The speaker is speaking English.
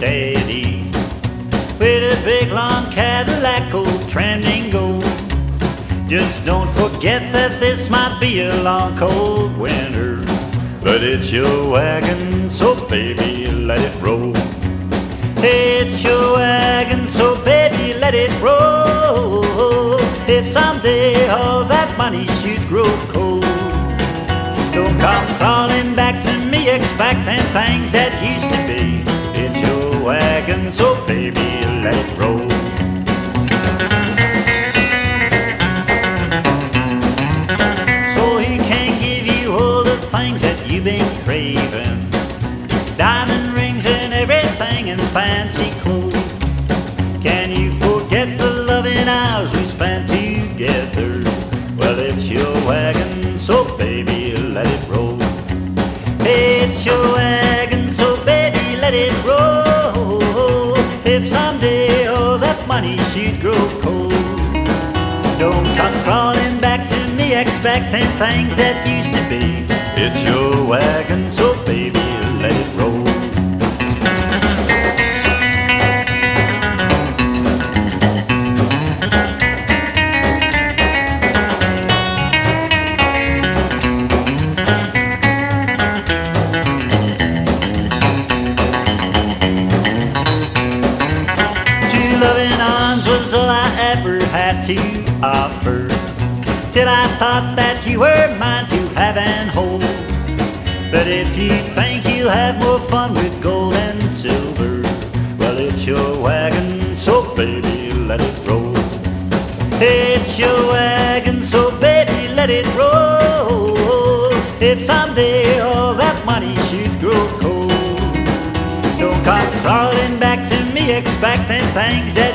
steady, with a big long Cadillac, old trimmed in gold. Just don't forget that this might be a long cold winter, but it's your wagon, so baby let it roll. It's your wagon, so baby let it roll. If someday all that money should grow cold, don't come crawling back to me expecting things that used to be. It's your wagon, so baby let it roll. So he can give you all the things that you've been craving, diamond rings and everything and fancy clothes. Can you forget the loving hours we spent together? Well, it's your wagon, so baby let it roll. It's your wagon, so baby let it roll. If someday all that money should grow cold, don't come crawling back to me expecting things that used to be. It's your wagon, so baby let it roll. Loving arms was all I ever had to offer, till I thought that you were mine to have and hold. But if you think you'll have more fun with gold and silver, well, it's your wagon, so baby let it roll. It's your wagon, so baby let it roll. If someday all that money should grow cold, don't come crawling back to me expecting things that